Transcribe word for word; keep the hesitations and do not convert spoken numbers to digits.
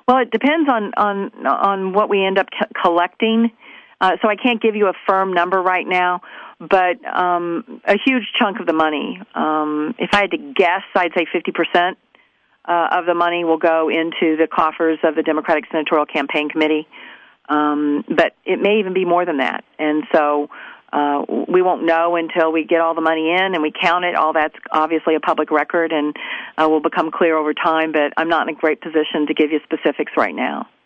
Well, it depends on on on what we end up c- collecting. Uh, so I can't give you a firm number right now, but um, a huge chunk of the money. Um, if I had to guess, I'd say fifty percent uh, of the money will go into the coffers of the Democratic Senatorial Campaign Committee. Um, but it may even be more than that. And so uh, we won't know until we get all the money in and we count it. All that's obviously a public record and uh, will become clear over time, but I'm not in a great position to give you specifics right now.